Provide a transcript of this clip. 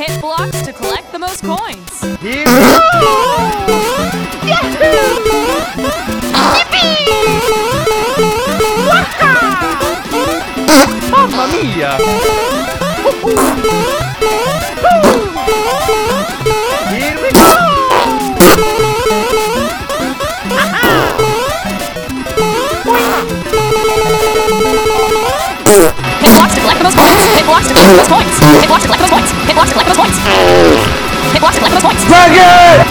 Hit blocks to collect the most coins. Here we go! Mamma mia! Here we go! Hit blocks to collect the most coins. Hit blocks to collect the most coins. Hit blocks to collect the most coins. Hit blocks to collect the most coins. Hit blocks to collect the most coins. Hit blocks to collect the most coins. Dragon!